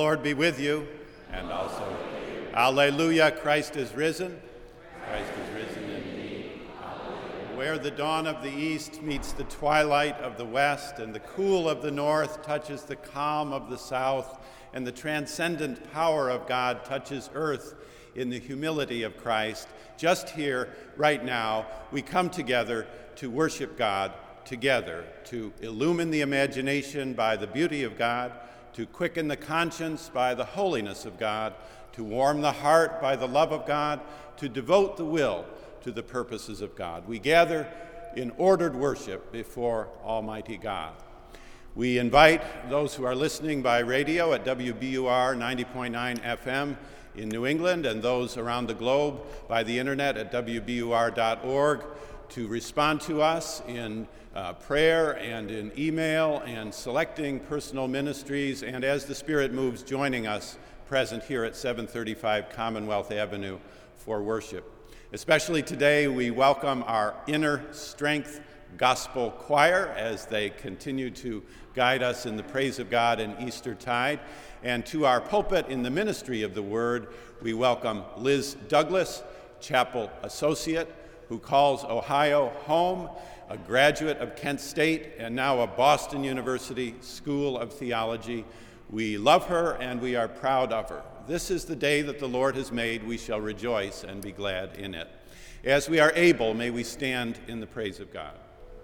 Lord be with you, and also. Alleluia, Christ is risen. Christ is risen indeed. Where the dawn of the east meets the twilight of the west, and the cool of the north touches the calm of the south, and the transcendent power of God touches earth in the humility of Christ, just here, right now, we come together to worship God together, to illumine the imagination by the beauty of God, to quicken the conscience by the holiness of God, to warm the heart by the love of God, to devote the will to the purposes of God. We gather in ordered worship before Almighty God. We invite those who are listening by radio at WBUR 90.9 FM in New England and those around the globe by the internet at WBUR.org to respond to us in prayer and in email and selecting personal ministries, and as the Spirit moves, joining us present here at 735 Commonwealth Avenue for worship. Especially today, we welcome our Inner Strength Gospel Choir as they continue to guide us in the praise of God in Eastertide. And to our pulpit in the ministry of the Word, we welcome Liz Douglas, chapel associate, who calls Ohio home, a graduate of Kent State and now a Boston University School of Theology. We love her and we are proud of her. This is the day that the Lord has made. We shall rejoice and be glad in it. As we are able, may we stand in the praise of God.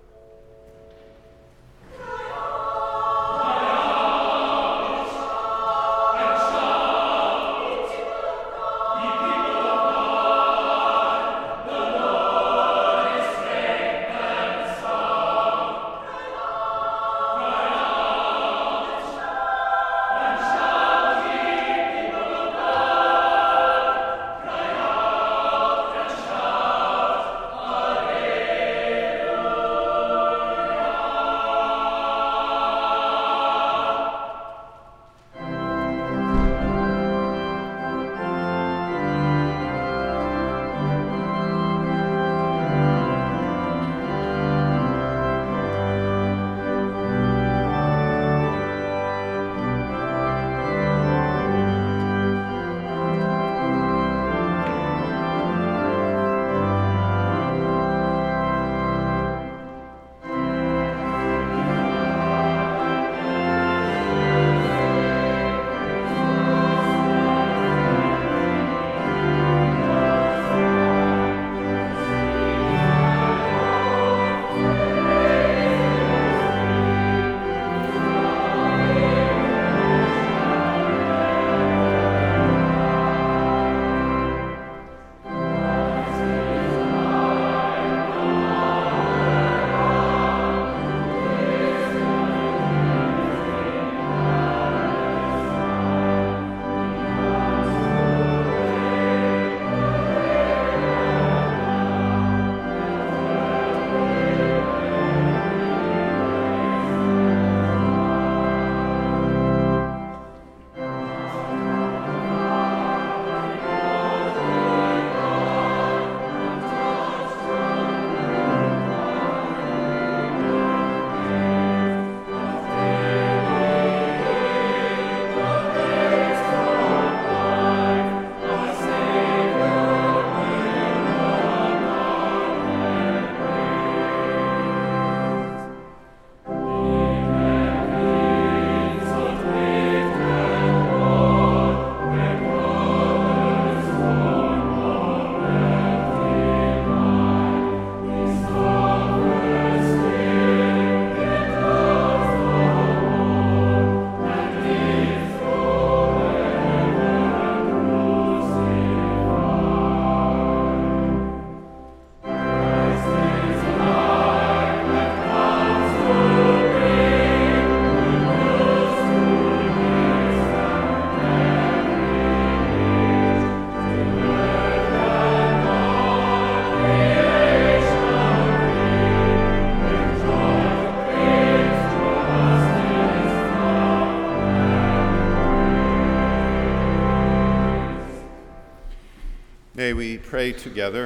May we pray together.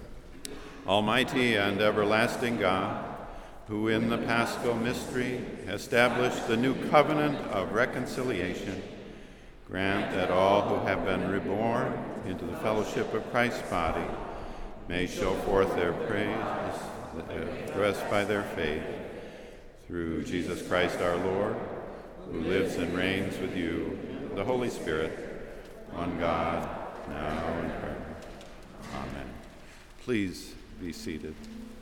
Almighty and everlasting God, who in the Paschal mystery established the new covenant of reconciliation, Grant that all who have been reborn into the fellowship of Christ's body may show forth their praise, expressed by their faith, through Jesus Christ our Lord, who lives and reigns with you, the Holy Spirit, one God, now and forever. Amen. Please be seated.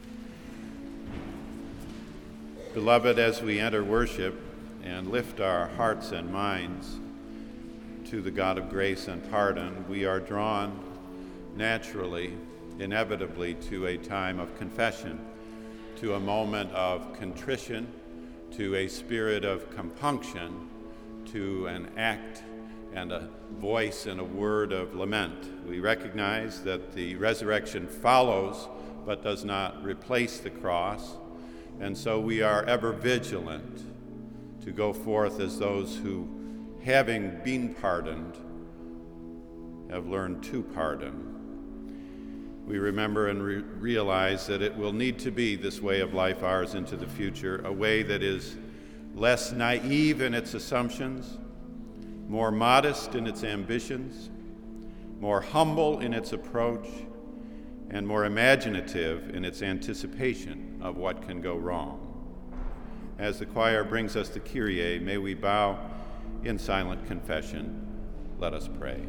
Beloved, as we enter worship and lift our hearts and minds to the God of grace and pardon, we are drawn naturally, inevitably, to a time of confession, to a moment of contrition, to a spirit of compunction, to an act and a voice and a word of lament. We recognize that the resurrection follows but does not replace the cross, and so we are ever vigilant to go forth as those who, having been pardoned, have learned to pardon. We remember and realize that it will need to be this way of life ours into the future, a way that is less naive in its assumptions, more modest in its ambitions, more humble in its approach, and more imaginative in its anticipation of what can go wrong. As the choir brings us to Kyrie, may we bow in silent confession. Let us pray.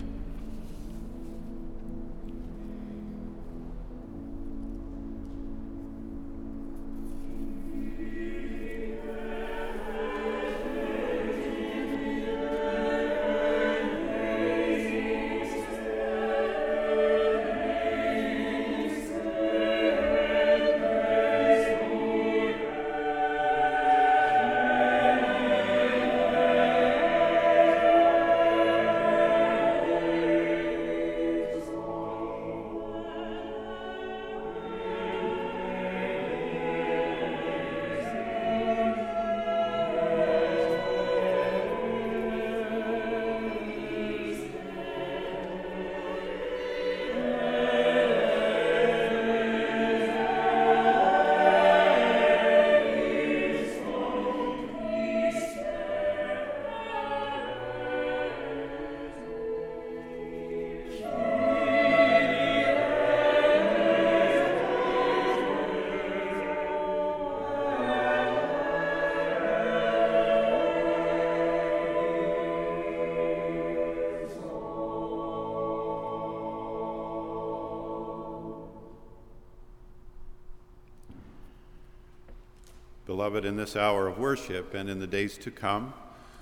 Beloved, in this hour of worship and in the days to come,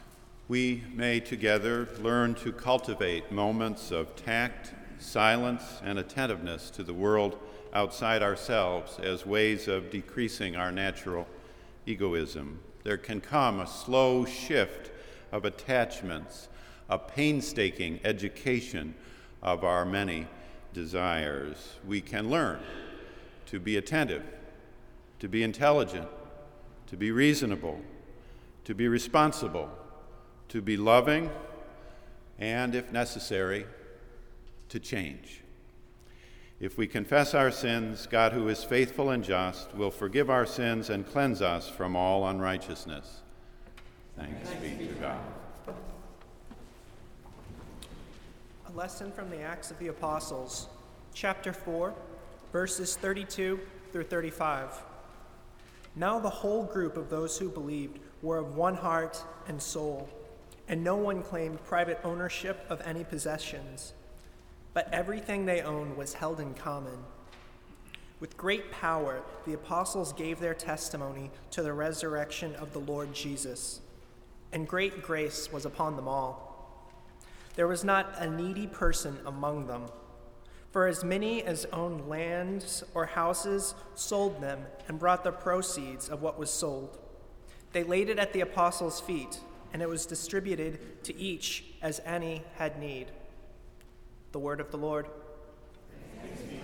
we may together learn to cultivate moments of tact, silence, and attentiveness to the world outside ourselves as ways of decreasing our natural egoism. There can come a slow shift of attachments, a painstaking education of our many desires. We can learn to be attentive, to be intelligent, to be reasonable, to be responsible, to be loving, and, if necessary, to change. If we confess our sins, God, who is faithful and just, will forgive our sins and cleanse us from all unrighteousness. Thanks be to God. A lesson from the Acts of the Apostles, chapter 4, verses 32 through 35. Now the whole group of those who believed were of one heart and soul, and no one claimed private ownership of any possessions, but everything they owned was held in common. With great power, the apostles gave their testimony to the resurrection of the Lord Jesus, and great grace was upon them all. There was not a needy person among them. For as many as owned lands or houses sold them and brought the proceeds of what was sold. They laid it at the apostles' feet, and it was distributed to each as any had need. The word of the Lord. Thanks be to God.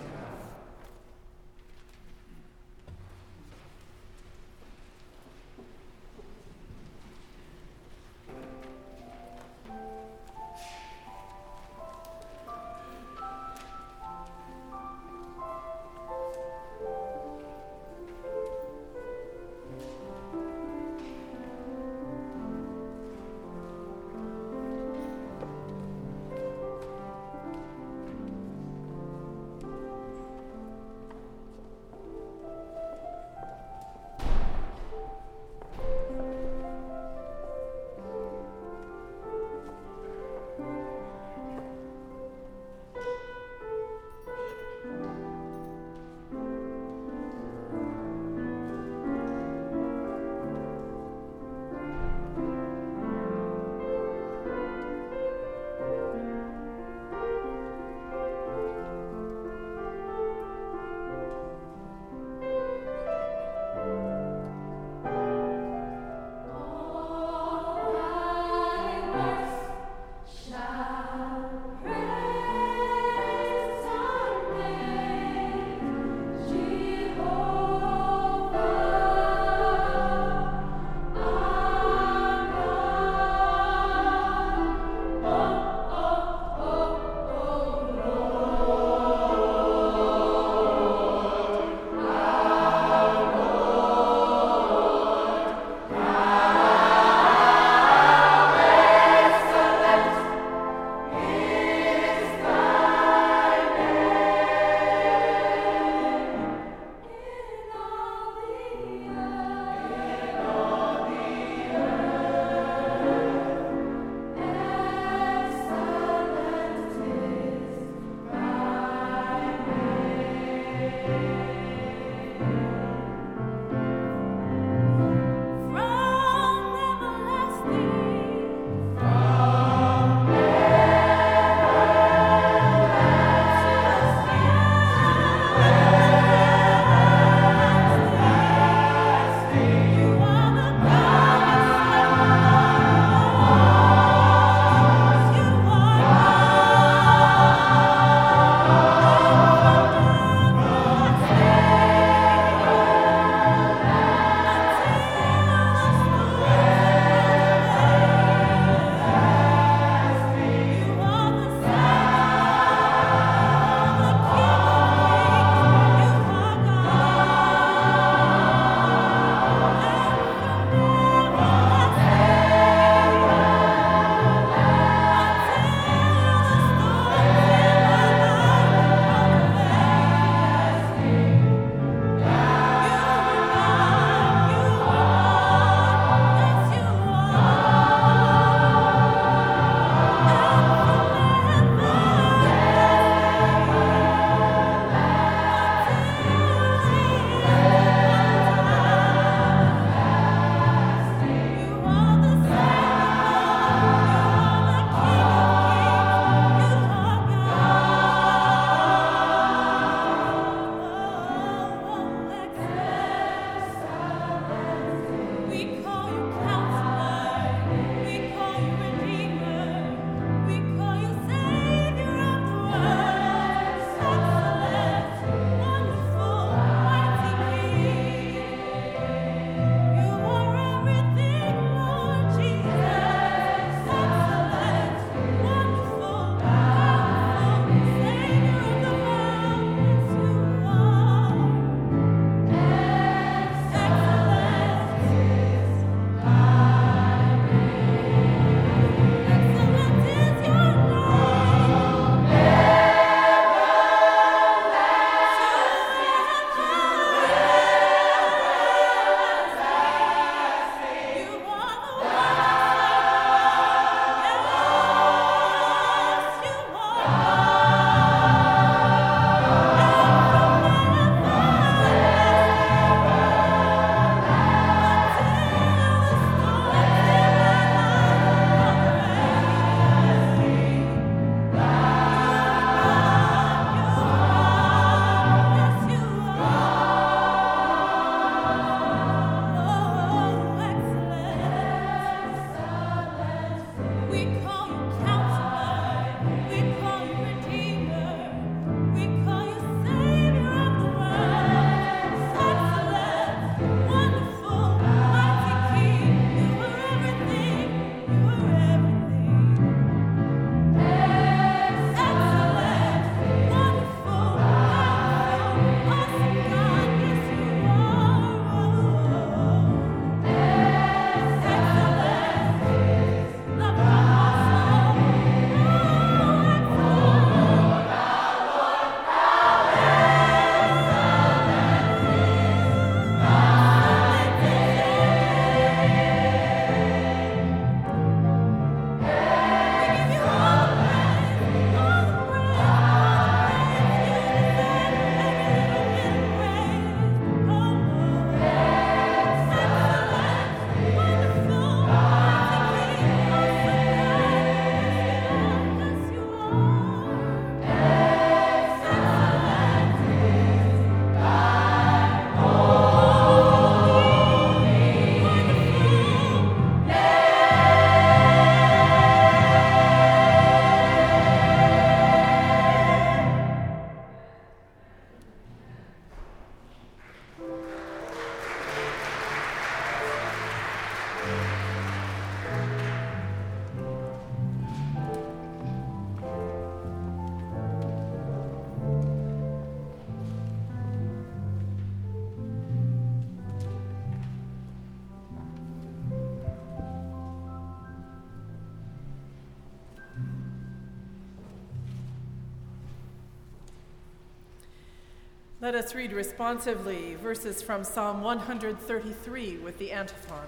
Let us read responsively verses from Psalm 133 with the antiphon.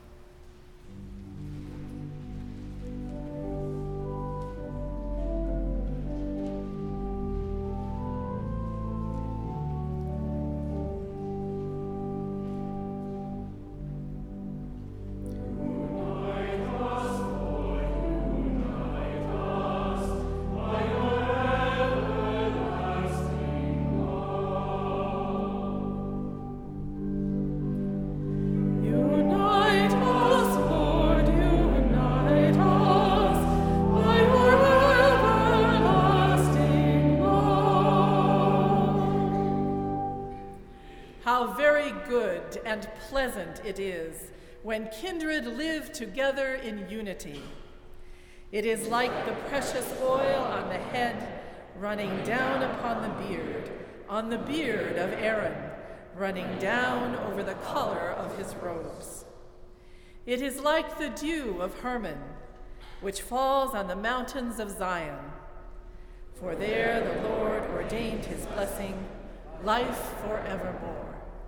And pleasant it is when kindred live together in unity. It is like the precious oil on the head running down upon the beard, on the beard of Aaron, running down over the color of his robes. It is like the dew of Hermon, which falls on the mountains of Zion. For there the Lord ordained his blessing, life forevermore.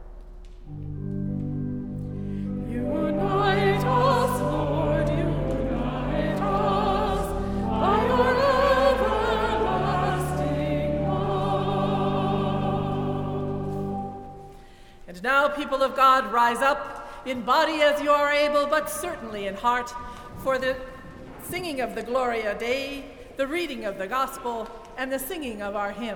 Unite us, Lord, unite us by your everlasting love. And now, people of God, rise up, in body as you are able, but certainly in heart, for the singing of the Gloria Dei, the reading of the Gospel, and the singing of our hymn.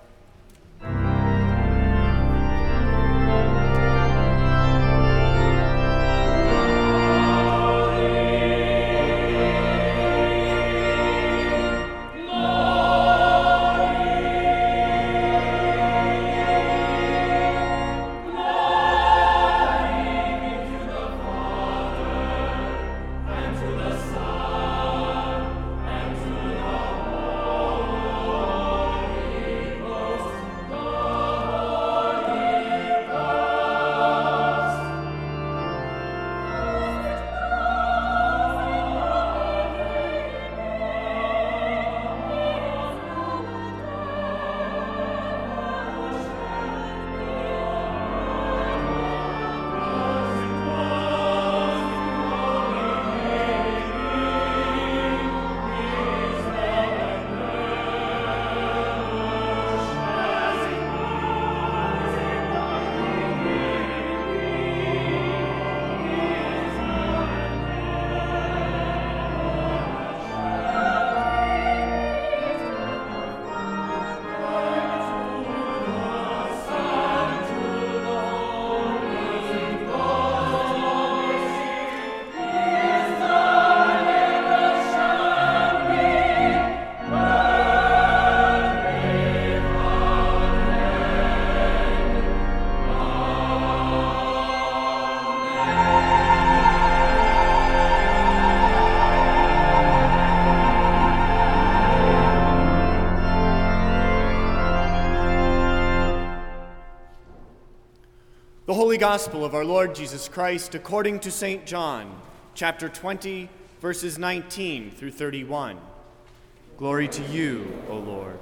The Holy Gospel of our Lord Jesus Christ according to St. John, chapter 20, verses 19 through 31. Glory to you, O Lord.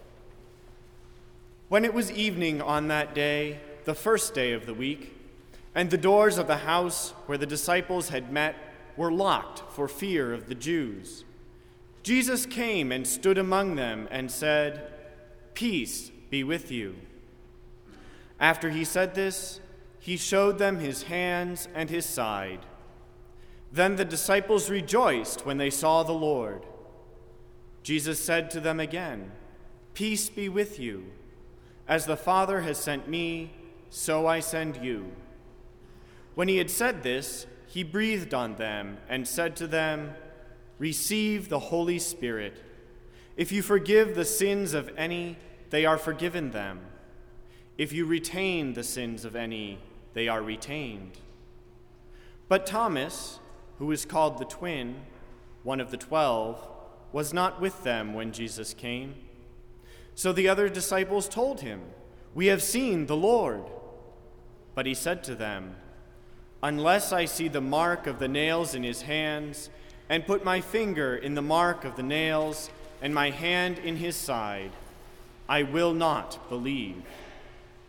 When it was evening on that day, the first day of the week, and the doors of the house where the disciples had met were locked for fear of the Jews, Jesus came and stood among them and said, "Peace be with you." After he said this, he showed them his hands and his side. Then the disciples rejoiced when they saw the Lord. Jesus said to them again, "Peace be with you. As the Father has sent me, so I send you." When he had said this, he breathed on them and said to them, "Receive the Holy Spirit. If you forgive the sins of any, they are forgiven them. If you retain the sins of any, they are retained." But Thomas, who is called the twin, one of the 12, was not with them when Jesus came. So the other disciples told him, "We have seen the Lord." But he said to them, "Unless I see the mark of the nails in his hands, and put my finger in the mark of the nails, and my hand in his side, I will not believe."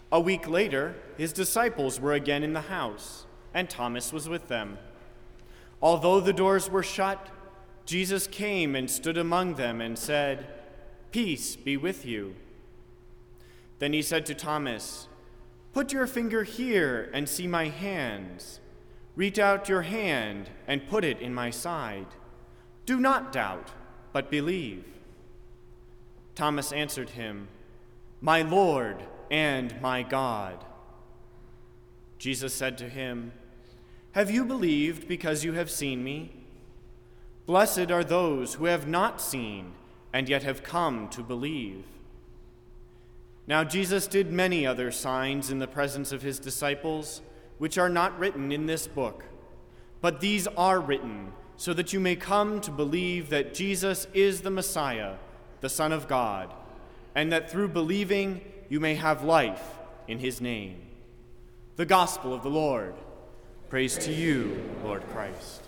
A week later, his disciples were again in the house, and Thomas was with them. Although the doors were shut, Jesus came and stood among them and said, "Peace be with you." Then he said to Thomas, "Put your finger here and see my hands. Reach out your hand and put it in my side. Do not doubt, but believe." Thomas answered him, "My Lord and my God." Jesus said to him, "Have you believed because you have seen me? Blessed are those who have not seen and yet have come to believe." Now Jesus did many other signs in the presence of his disciples, which are not written in this book, but these are written so that you may come to believe that Jesus is the Messiah, the Son of God, and that through believing you may have life in his name. The Gospel of the Lord. Praise to you, Lord Christ.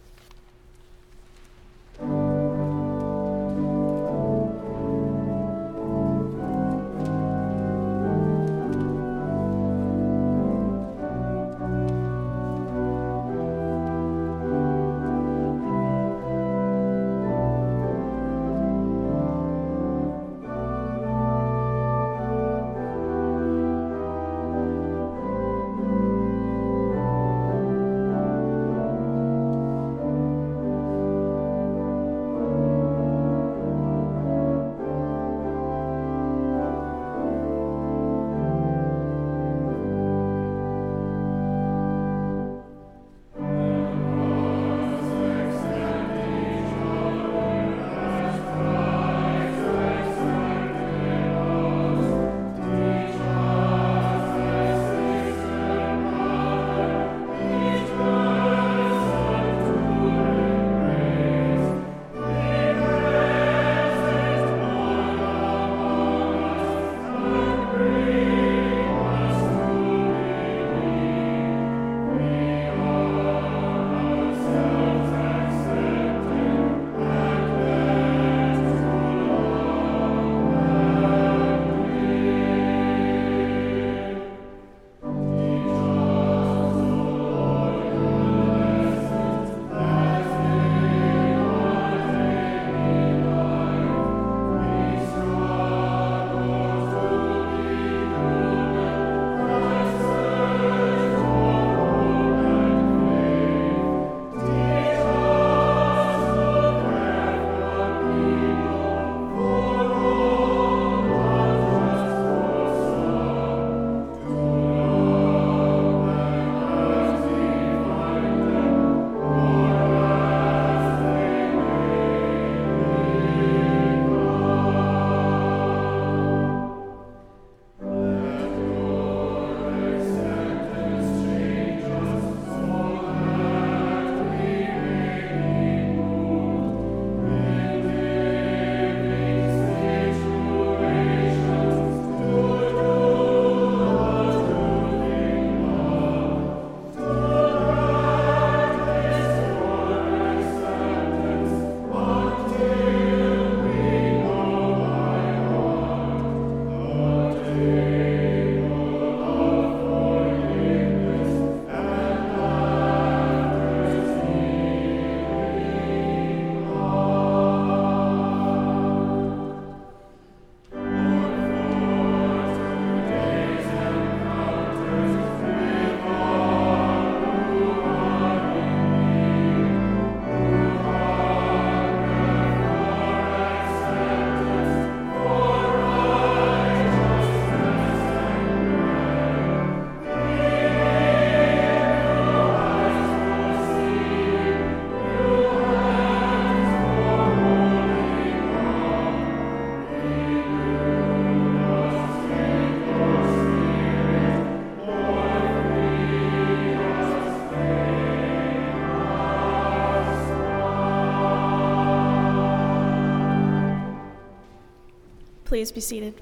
Please be seated.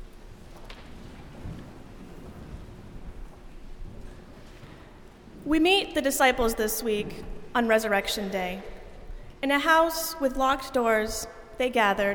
We meet the disciples this week on Resurrection Day. In a house with locked doors, they gathered,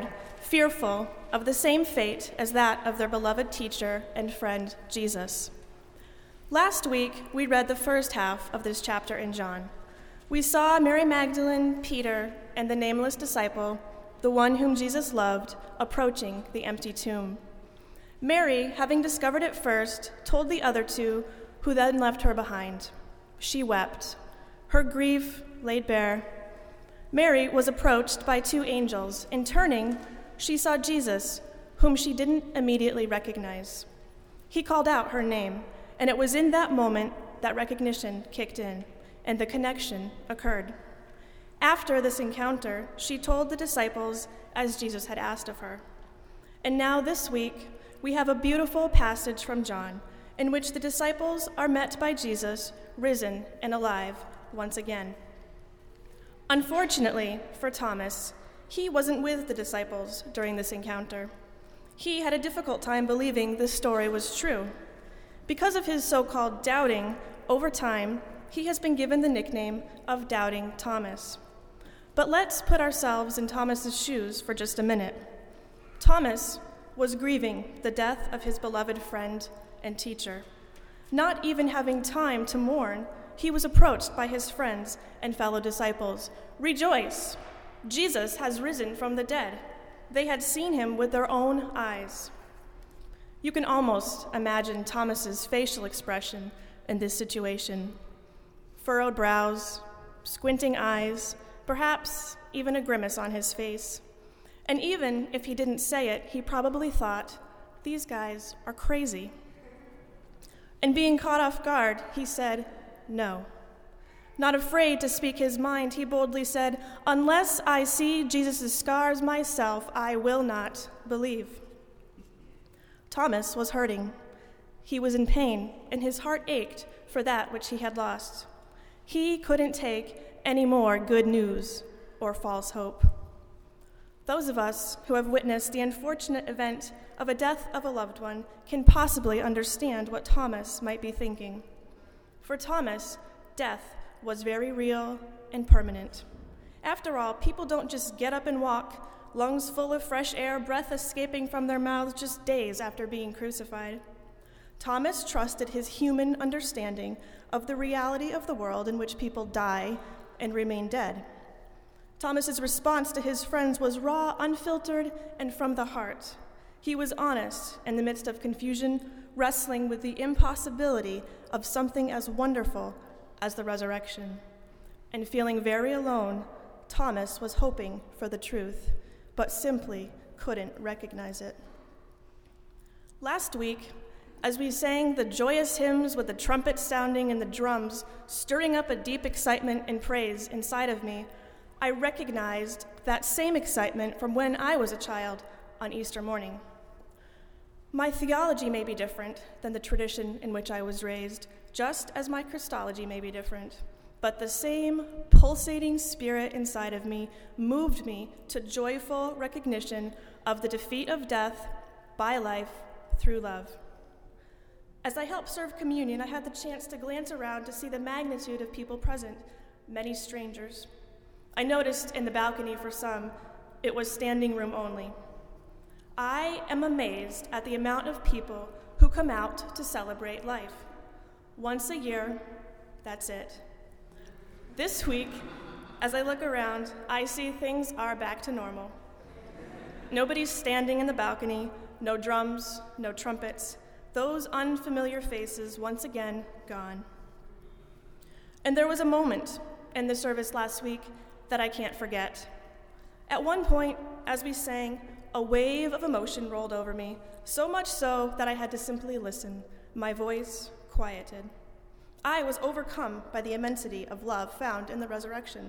fearful of the same fate as that of their beloved teacher and friend, Jesus. Last week, we read the first half of this chapter in John. We saw Mary Magdalene, Peter, and the nameless disciple, the one whom Jesus loved, approaching the empty tomb. Mary, having discovered it first, told the other two, who then left her behind. She wept, her grief laid bare. Mary was approached by two angels, and turning, she saw Jesus, whom she didn't immediately recognize. He called out her name, and it was in that moment that recognition kicked in, and the connection occurred. After this encounter, she told the disciples as Jesus had asked of her. And now this week, we have a beautiful passage from John in which the disciples are met by Jesus, risen and alive once again. Unfortunately for Thomas, he wasn't with the disciples during this encounter. He had a difficult time believing this story was true. Because of his so-called doubting, over time, he has been given the nickname of Doubting Thomas. But let's put ourselves in Thomas's shoes for just a minute. Thomas was grieving the death of his beloved friend and teacher. Not even having time to mourn, he was approached by his friends and fellow disciples. "Rejoice! Jesus has risen from the dead." They had seen him with their own eyes. You can almost imagine Thomas's facial expression in this situation. Furrowed brows, squinting eyes, perhaps even a grimace on his face. And even if he didn't say it, he probably thought, "These guys are crazy." And being caught off guard, he said, "No." Not afraid to speak his mind, he boldly said, "Unless I see Jesus' scars myself, I will not believe." Thomas was hurting. He was in pain, and his heart ached for that which he had lost. He couldn't take any more good news or false hope. Those of us who have witnessed the unfortunate event of a death of a loved one can possibly understand what Thomas might be thinking. For Thomas, death was very real and permanent. After all, people don't just get up and walk, lungs full of fresh air, breath escaping from their mouths just days after being crucified. Thomas trusted his human understanding of the reality of the world in which people die and remain dead. Thomas's response to his friends was raw, unfiltered, and from the heart. He was honest in the midst of confusion, wrestling with the impossibility of something as wonderful as the resurrection. And feeling very alone, Thomas was hoping for the truth, but simply couldn't recognize it. Last week, as we sang the joyous hymns with the trumpet sounding and the drums stirring up a deep excitement and praise inside of me, I recognized that same excitement from when I was a child on Easter morning. My theology may be different than the tradition in which I was raised, just as my Christology may be different, but the same pulsating spirit inside of me moved me to joyful recognition of the defeat of death by life through love. As I helped serve communion, I had the chance to glance around to see the magnitude of people present, many strangers. I noticed in the balcony for some, it was standing room only. I am amazed at the amount of people who come out to celebrate life. Once a year, that's it. This week, as I look around, I see things are back to normal. Nobody's standing in the balcony, no drums, no trumpets. Those unfamiliar faces once again gone. And there was a moment in the service last week that I can't forget. At one point, as we sang, a wave of emotion rolled over me, so much so that I had to simply listen, my voice quieted. I was overcome by the immensity of love found in the resurrection.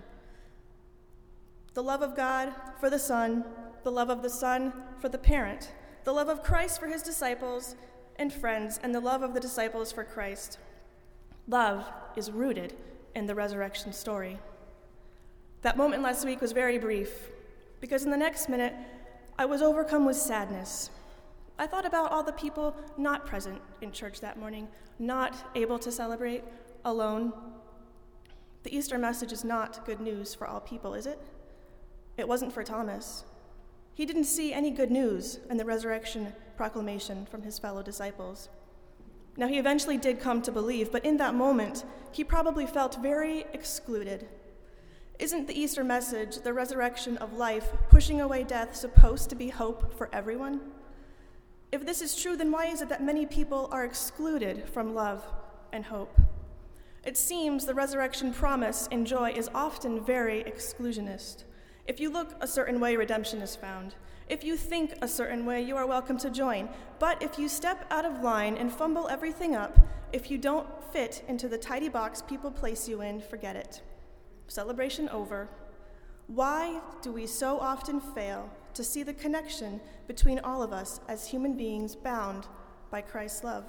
The love of God for the Son, the love of the Son for the parent, the love of Christ for his disciples and friends, and the love of the disciples for Christ. Love is rooted in the resurrection story. That moment last week was very brief, because in the next minute, I was overcome with sadness. I thought about all the people not present in church that morning, not able to celebrate, alone. The Easter message is not good news for all people, is it? It wasn't for Thomas. He didn't see any good news in the resurrection proclamation from his fellow disciples. Now, he eventually did come to believe, but in that moment, he probably felt very excluded. Isn't the Easter message, the resurrection of life, pushing away death, supposed to be hope for everyone? If this is true, then why is it that many people are excluded from love and hope? It seems the resurrection promise and joy is often very exclusionist. If you look a certain way, redemption is found. If you think a certain way, you are welcome to join. But if you step out of line and fumble everything up, if you don't fit into the tidy box people place you in, forget it. Celebration over. Why do we so often fail to see the connection between all of us as human beings bound by Christ's love?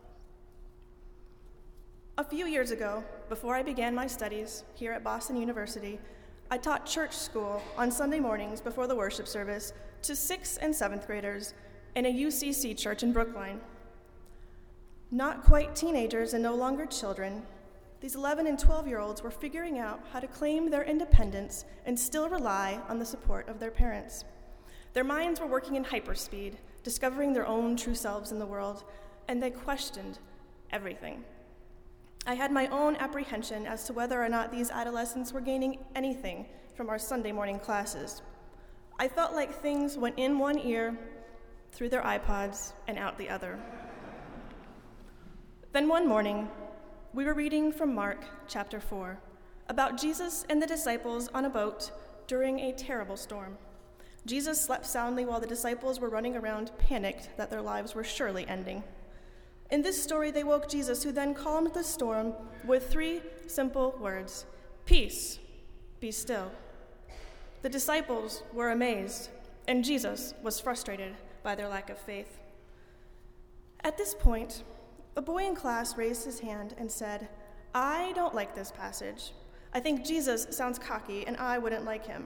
A few years ago, before I began my studies here at Boston University, I taught church school on Sunday mornings before the worship service to 6th and 7th graders in a UCC church in Brookline. Not quite teenagers and no longer children, these 11 and 12-year-olds were figuring out how to claim their independence and still rely on the support of their parents. Their minds were working in hyperspeed, discovering their own true selves in the world, and they questioned everything. I had my own apprehension as to whether or not these adolescents were gaining anything from our Sunday morning classes. I felt like things went in one ear, through their iPods, and out the other. Then one morning, we were reading from Mark chapter 4 about Jesus and the disciples on a boat during a terrible storm. Jesus slept soundly while the disciples were running around, panicked that their lives were surely ending. In this story, they woke Jesus, who then calmed the storm with 3 simple words: "Peace, be still." The disciples were amazed, and Jesus was frustrated by their lack of faith. At this point, a boy in class raised his hand and said, "I don't like this passage. I think Jesus sounds cocky, and I wouldn't like him."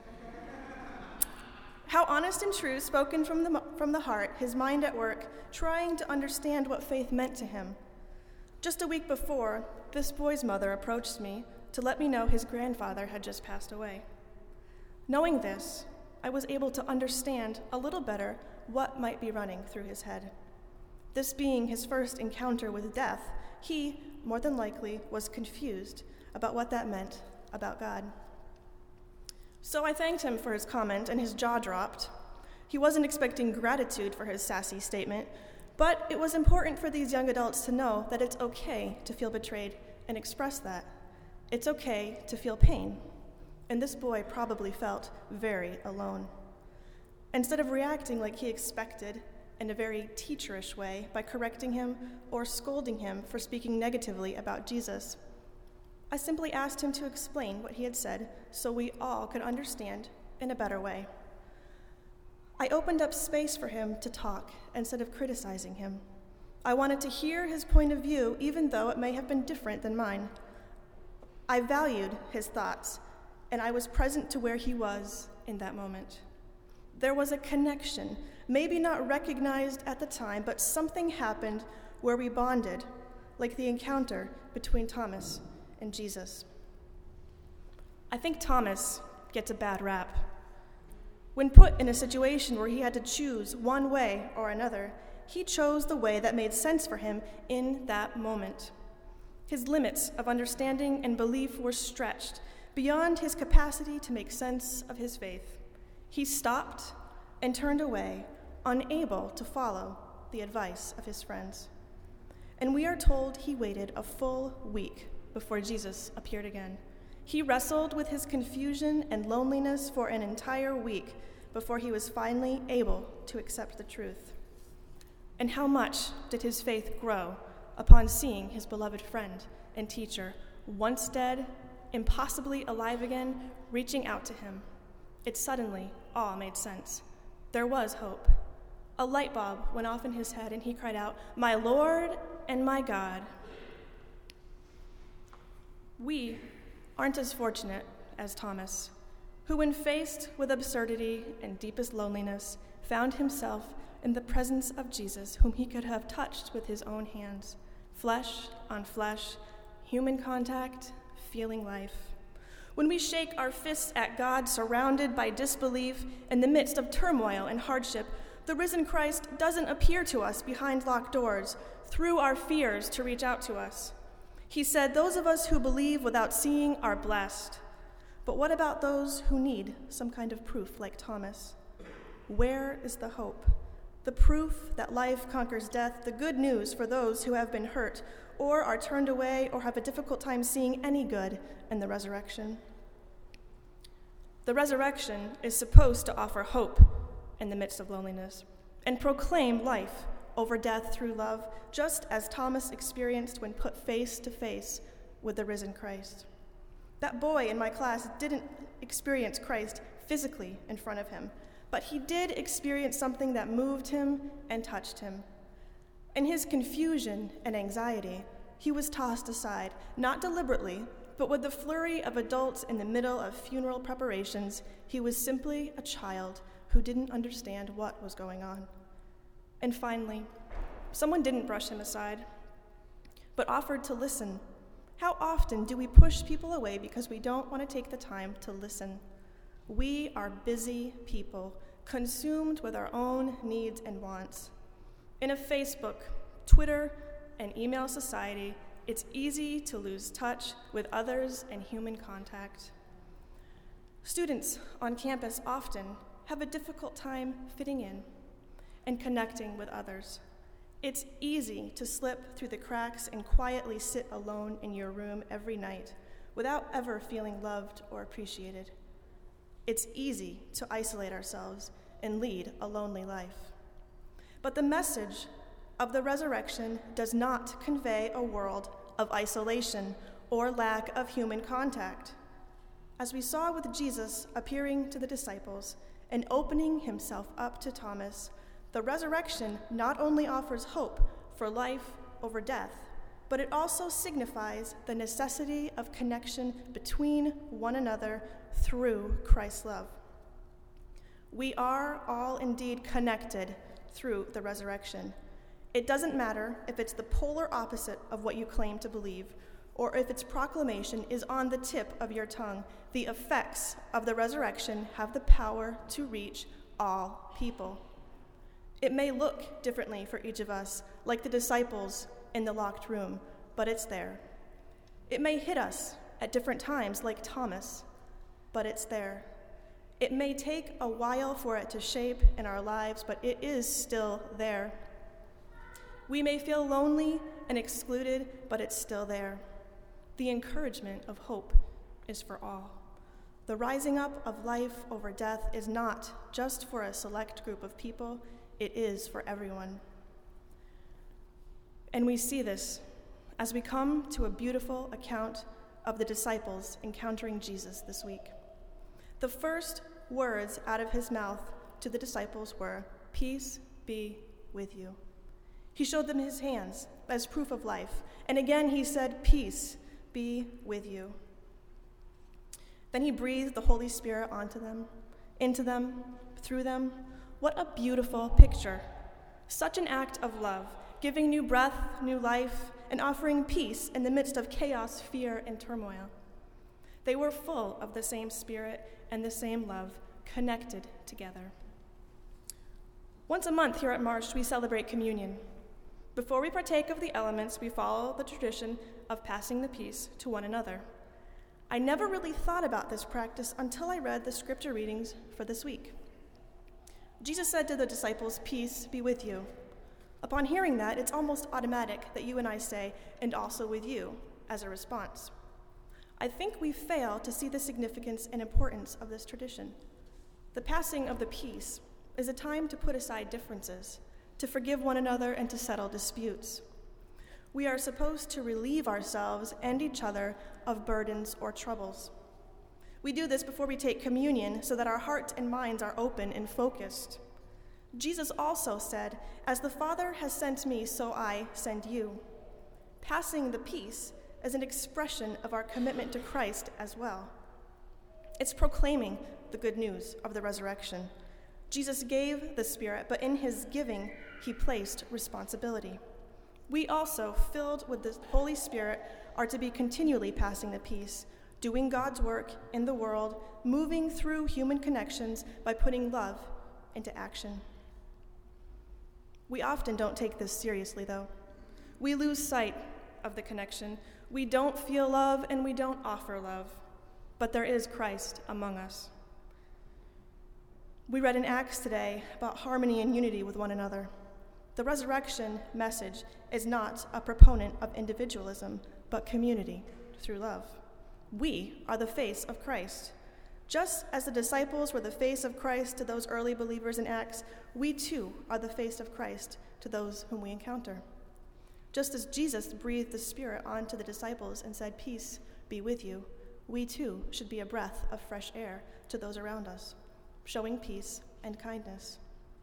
How honest and true, spoken from the heart, his mind at work, trying to understand what faith meant to him. Just a week before, this boy's mother approached me to let me know his grandfather had just passed away. Knowing this, I was able to understand a little better what might be running through his head. This being his first encounter with death, he, more than likely, was confused about what that meant about God. So I thanked him for his comment, and his jaw dropped. He wasn't expecting gratitude for his sassy statement, but it was important for these young adults to know that it's okay to feel betrayed and express that. It's okay to feel pain. And this boy probably felt very alone. Instead of reacting like he expected, in a very teacherish way, by correcting him or scolding him for speaking negatively about Jesus, I simply asked him to explain what he had said so we all could understand in a better way. I opened up space for him to talk instead of criticizing him. I wanted to hear his point of view, even though it may have been different than mine. I valued his thoughts, and I was present to where he was in that moment. There was a connection, maybe not recognized at the time, but something happened where we bonded, like the encounter between Thomas and Jesus. I think Thomas gets a bad rap. When put in a situation where he had to choose one way or another, he chose the way that made sense for him in that moment. His limits of understanding and belief were stretched beyond his capacity to make sense of his faith. He stopped and turned away, unable to follow the advice of his friends. And we are told he waited a full week before Jesus appeared again. He wrestled with his confusion and loneliness for an entire week before he was finally able to accept the truth. And how much did his faith grow upon seeing his beloved friend and teacher, once dead, impossibly alive again, reaching out to him. It suddenly all made sense. There was hope. A light bulb went off in his head, and he cried out, "My Lord and my God." We aren't as fortunate as Thomas, who, when faced with absurdity and deepest loneliness, found himself in the presence of Jesus, whom he could have touched with his own hands, flesh on flesh, human contact, feeling life. When we shake our fists at God surrounded by disbelief in the midst of turmoil and hardship, the risen Christ doesn't appear to us behind locked doors, through our fears to reach out to us. He said, "Those of us who believe without seeing are blessed." But what about those who need some kind of proof, like Thomas? Where is the hope? The proof that life conquers death, the good news for those who have been hurt, or are turned away, or have a difficult time seeing any good in the resurrection. The resurrection is supposed to offer hope in the midst of loneliness and proclaim life over death through love, just as Thomas experienced when put face to face with the risen Christ. That boy in my class didn't experience Christ physically in front of him, but he did experience something that moved him and touched him. In his confusion and anxiety, he was tossed aside, not deliberately, but with the flurry of adults in the middle of funeral preparations. He was simply a child who didn't understand what was going on. And finally, someone didn't brush him aside, but offered to listen. How often do we push people away because we don't want to take the time to listen? We are busy people, consumed with our own needs and wants. In a Facebook, Twitter, and email society, it's easy to lose touch with others and human contact. Students on campus often have a difficult time fitting in and connecting with others. It's easy to slip through the cracks and quietly sit alone in your room every night without ever feeling loved or appreciated. It's easy to isolate ourselves and lead a lonely life. But the message of the resurrection does not convey a world of isolation or lack of human contact. As we saw with Jesus appearing to the disciples and opening himself up to Thomas, the resurrection not only offers hope for life over death, but it also signifies the necessity of connection between one another through Christ's love. We are all indeed connected through the resurrection. It doesn't matter if it's the polar opposite of what you claim to believe, or if its proclamation is on the tip of your tongue. The effects of the resurrection have the power to reach all people. It may look differently for each of us, like the disciples in the locked room, but it's there. It may hit us at different times, like Thomas, but it's there. It may take a while for it to shape in our lives, but it is still there. We may feel lonely and excluded, but it's still there. The encouragement of hope is for all. The rising up of life over death is not just for a select group of people, it is for everyone. And we see this as we come to a beautiful account of the disciples encountering Jesus this week. The first words out of his mouth to the disciples were, "Peace be with you." He showed them his hands as proof of life, and again he said, "Peace be with you." Then he breathed the Holy Spirit onto them, into them, through them. What a beautiful picture. Such an act of love, giving new breath, new life, and offering peace in the midst of chaos, fear, and turmoil. They were full of the same Spirit and the same love, connected together. Once a month here at Marsh, we celebrate communion. Before we partake of the elements, we follow the tradition of passing the peace to one another. I never really thought about this practice until I read the scripture readings for this week. Jesus said to the disciples, "Peace be with you." Upon hearing that, it's almost automatic that you and I say, "and also with you," as a response. I think we fail to see the significance and importance of this tradition. The passing of the peace is a time to put aside differences, to forgive one another, and to settle disputes. We are supposed to relieve ourselves and each other of burdens or troubles. We do this before we take communion so that our hearts and minds are open and focused. Jesus also said, "As the Father has sent me, so I send you." Passing the peace is an expression of our commitment to Christ as well. It's proclaiming the good news of the resurrection. Jesus gave the Spirit, but in his giving, he placed responsibility. We also, filled with the Holy Spirit, are to be continually passing the peace, doing God's work in the world, moving through human connections by putting love into action. We often don't take this seriously, though. We lose sight of the connection. We don't feel love and we don't offer love, but there is Christ among us. We read in Acts today about harmony and unity with one another. The resurrection message is not a proponent of individualism, but community through love. We are the face of Christ. Just as the disciples were the face of Christ to those early believers in Acts, we too are the face of Christ to those whom we encounter. Just as Jesus breathed the Spirit onto the disciples and said, "Peace be with you," we too should be a breath of fresh air to those around us, showing peace and kindness.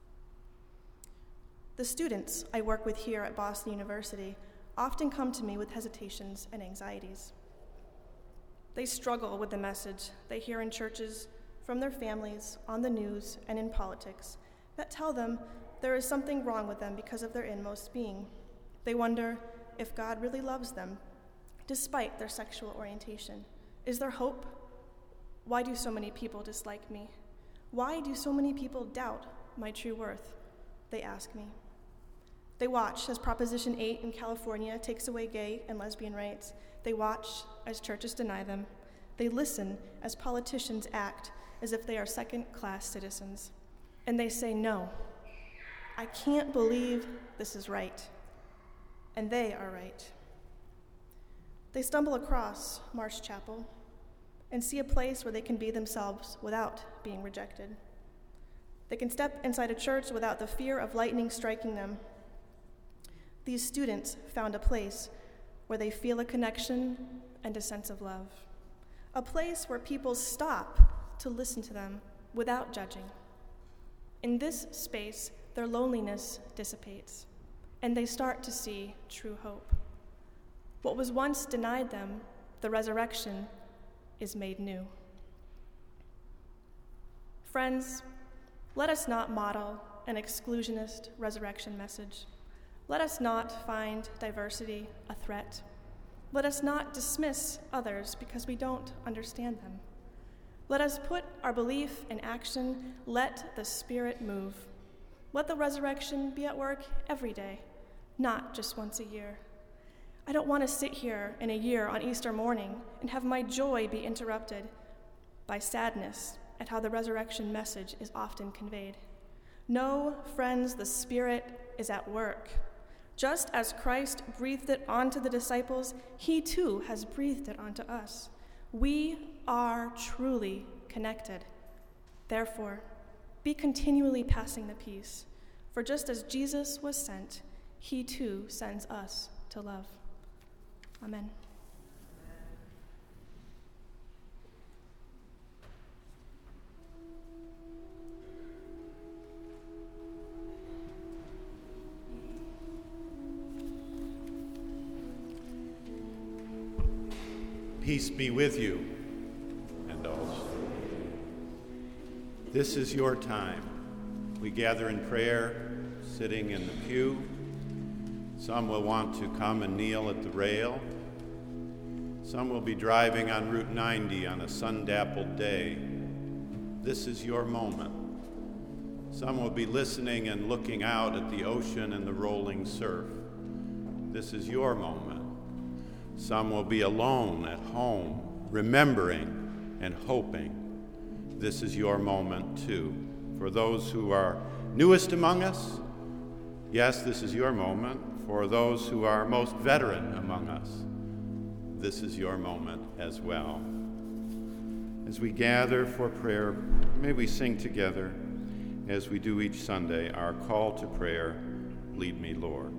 The students I work with here at Boston University often come to me with hesitations and anxieties. They struggle with the message they hear in churches, from their families, on the news, and in politics that tell them there is something wrong with them because of their inmost being. They wonder if God really loves them, despite their sexual orientation. Is there hope? Why do so many people dislike me? Why do so many people doubt my true worth? They ask me. They watch as Proposition 8 in California takes away gay and lesbian rights. They watch as churches deny them. They listen as politicians act as if they are second-class citizens. And they say, "No, I can't believe this is right." And they are right. They stumble across Marsh Chapel and see a place where they can be themselves without being rejected. They can step inside a church without the fear of lightning striking them. These students found a place where they feel a connection and a sense of love, a place where people stop to listen to them without judging. In this space, their loneliness dissipates, and they start to see true hope. What was once denied them, the resurrection, is made new. Friends, let us not model an exclusionist resurrection message. Let us not find diversity a threat. Let us not dismiss others because we don't understand them. Let us put our belief in action. Let the Spirit move. Let the resurrection be at work every day, not just once a year. I don't want to sit here in a year on Easter morning and have my joy be interrupted by sadness at how the resurrection message is often conveyed. No, friends, the Spirit is at work. Just as Christ breathed it onto the disciples, he too has breathed it onto us. We are truly connected. Therefore, be continually passing the peace, for just as Jesus was sent, he too sends us to love. Amen. Peace be with you, and also. This is your time. We gather in prayer, sitting in the pew. Some will want to come and kneel at the rail. Some will be driving on Route 90 on a sun-dappled day. This is your moment. Some will be listening and looking out at the ocean and the rolling surf. This is your moment. Some will be alone at home, remembering and hoping. This is your moment too. For those who are newest among us, yes, this is your moment. For those who are most veteran among us, this is your moment as well. As we gather for prayer, may we sing together, as we do each Sunday, our call to prayer, "Lead me, Lord."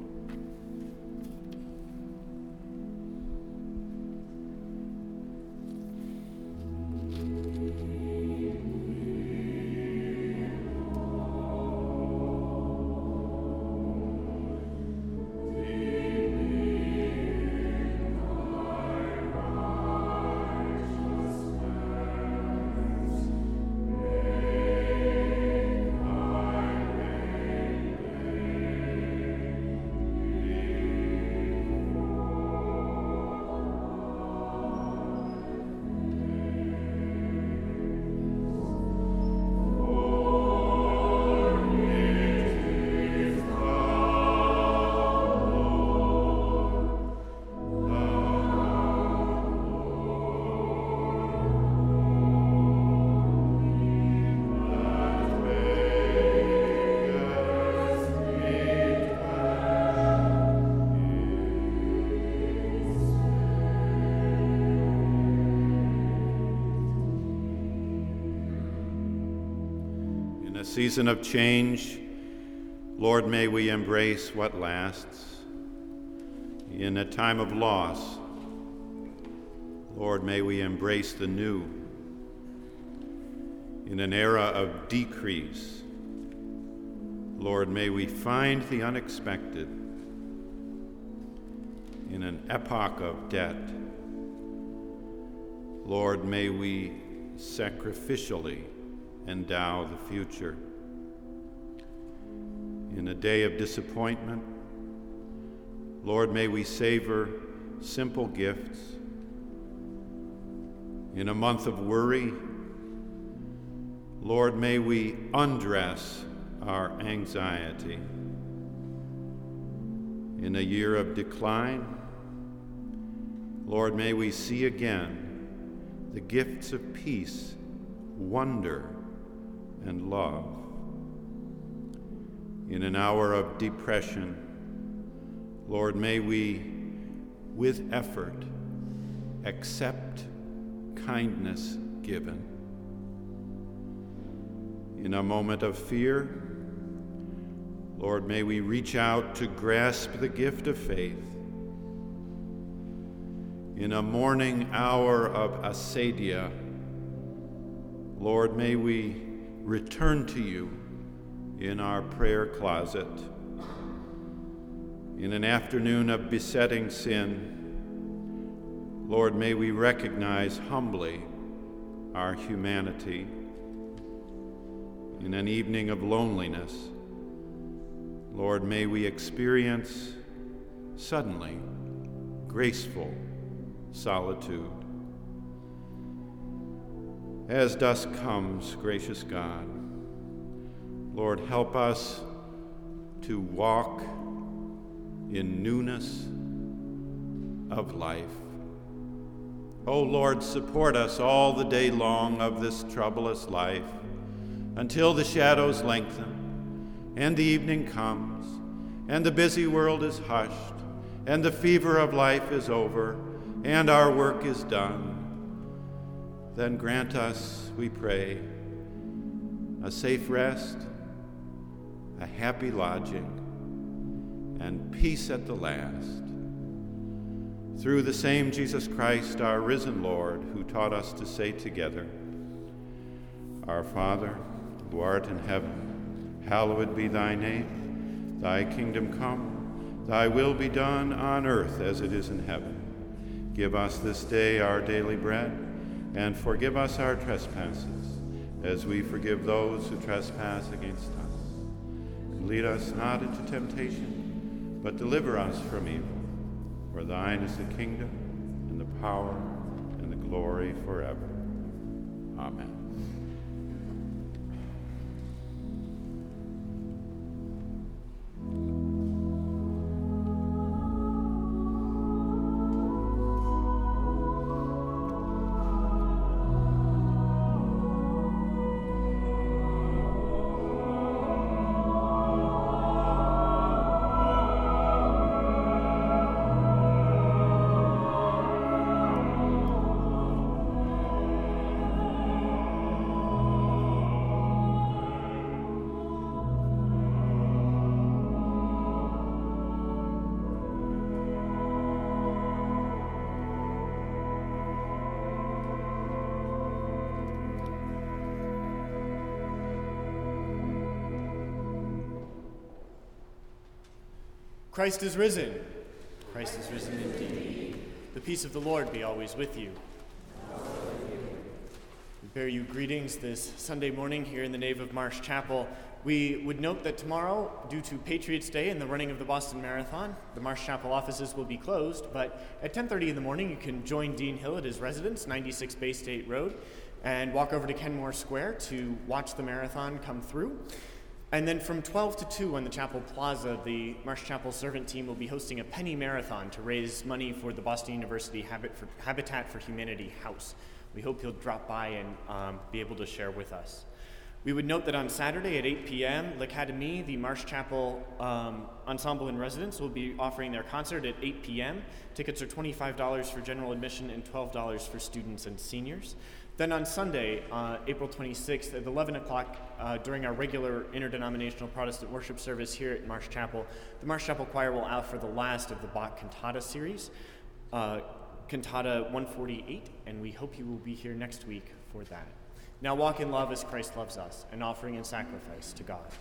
a season of change, Lord, may we embrace what lasts. In a time of loss, Lord, may we embrace the new. In an era of decrease, Lord, may we find the unexpected. In an epoch of debt, Lord, may we sacrificially endow the future. In a day of disappointment, Lord, may we savor simple gifts. In a month of worry, Lord, may we undress our anxiety. In a year of decline, Lord, may we see again the gifts of peace, wonder, and love. In an hour of depression, Lord, may we, with effort, accept kindness given. In a moment of fear, Lord, may we reach out to grasp the gift of faith. In a morning hour of acedia, Lord, may we return to you in our prayer closet. In an afternoon of besetting sin, Lord, may we recognize humbly our humanity. In an evening of loneliness, Lord, may we experience suddenly graceful solitude. As dusk comes, gracious God, Lord, help us to walk in newness of life. O Lord, support us all the day long of this troublous life, until the shadows lengthen, and the evening comes, and the busy world is hushed, and the fever of life is over, and our work is done. Then grant us, we pray, a safe rest, a happy lodging, and peace at the last. Through the same Jesus Christ, our risen Lord, who taught us to say together, Our Father, who art in heaven, hallowed be thy name. Thy kingdom come, thy will be done on earth as it is in heaven. Give us this day our daily bread, and forgive us our trespasses, as we forgive those who trespass against us. And lead us not into temptation, but deliver us from evil. For thine is the kingdom, and the power, and the glory forever. Amen. Christ is risen. Christ is risen indeed. The peace of the Lord be always with you. We bear you greetings this Sunday morning here in the nave of Marsh Chapel. We would note that tomorrow, due to Patriots' Day and the running of the Boston Marathon, the Marsh Chapel offices will be closed, but at 10:30 in the morning you can join Dean Hill at his residence, 96 Bay State Road, and walk over to Kenmore Square to watch the marathon come through. And then from 12 to 2 on the Chapel Plaza, the Marsh Chapel servant team will be hosting a penny marathon to raise money for the Boston University Habitat for Humanity House. We hope you'll drop by and be able to share with us. We would note that on Saturday at 8 p.m., L'Académie, the Marsh Chapel Ensemble in Residence, will be offering their concert at 8 p.m. Tickets are $25 for general admission and $12 for students and seniors. Then on Sunday, April 26th at 11 o'clock, during our regular interdenominational Protestant worship service here at Marsh Chapel, the Marsh Chapel Choir will offer the last of the Bach Cantata series, Cantata 148, and we hope you will be here next week for that. Now walk in love as Christ loves us, an offering and sacrifice to God.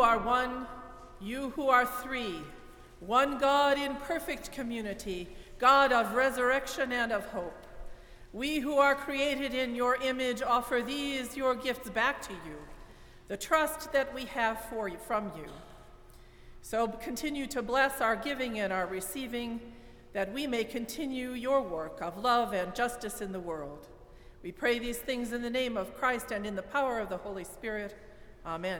are one, you who are three, one God in perfect community, God of resurrection and of hope. We who are created in your image offer these your gifts back to you, the trust that we have from you. So continue to bless our giving and our receiving, that we may continue your work of love and justice in the world. We pray these things in the name of Christ and in the power of the Holy Spirit. Amen.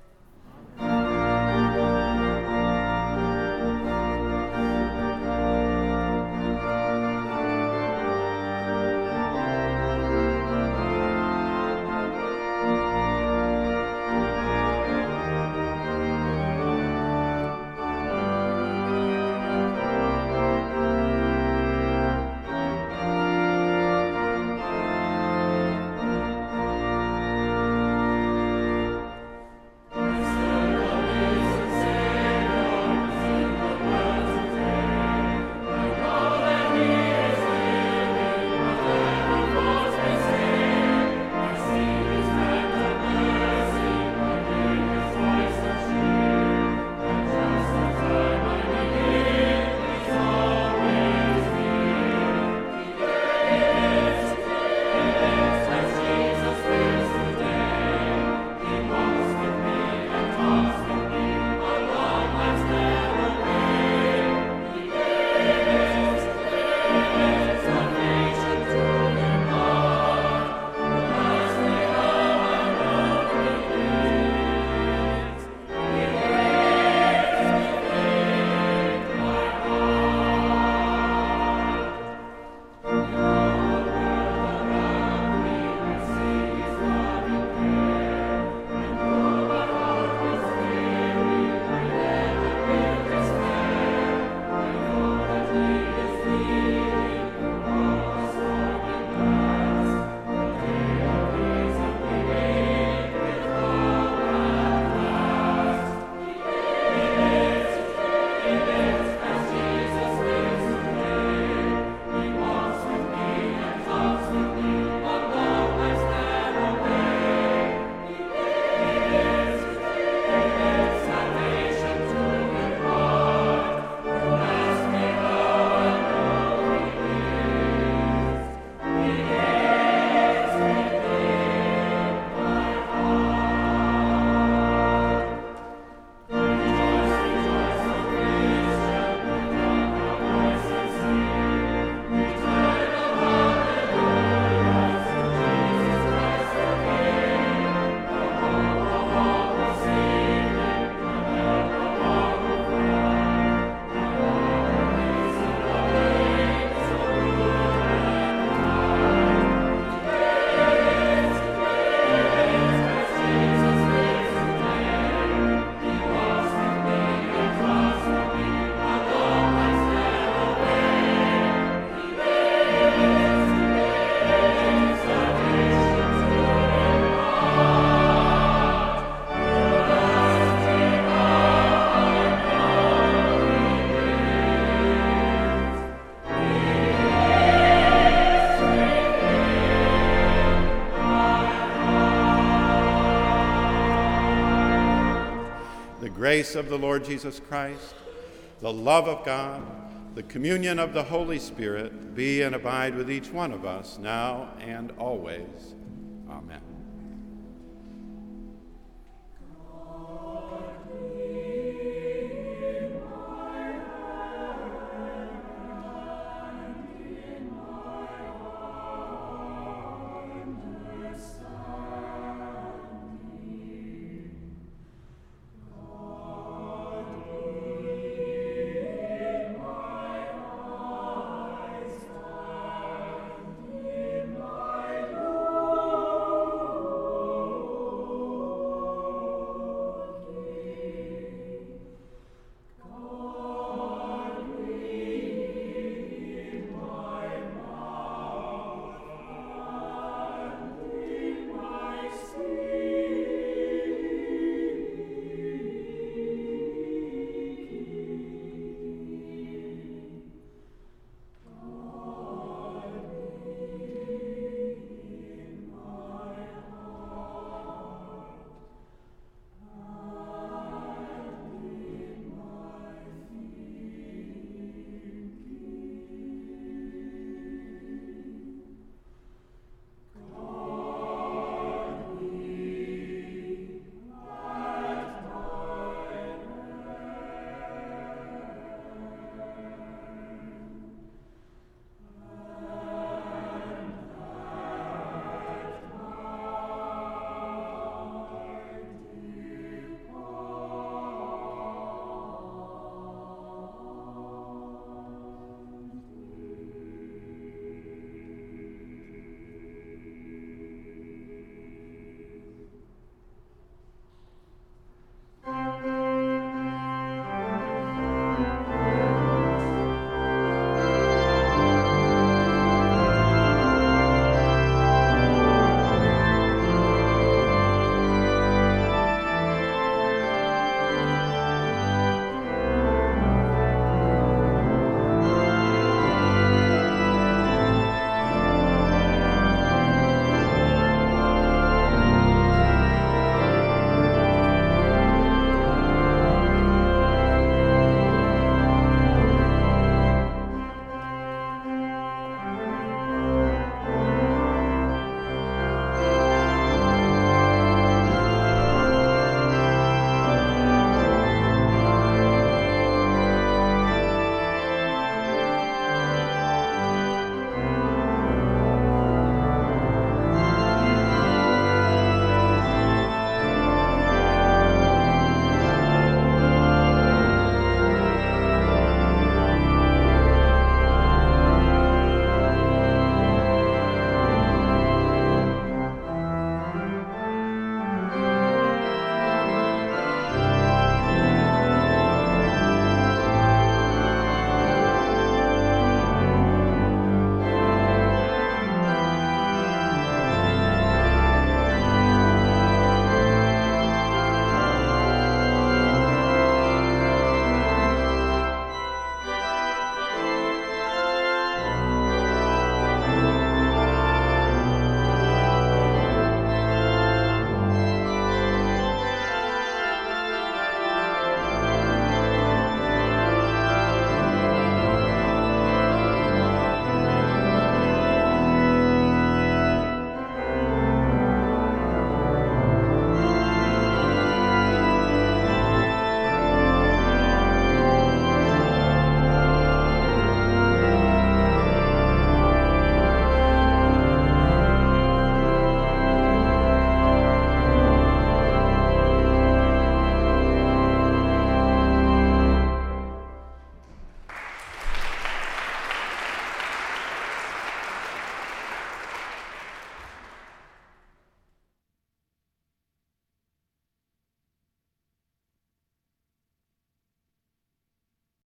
Grace of the Lord Jesus Christ, the love of God, the communion of the Holy Spirit be and abide with each one of us now and always. Amen.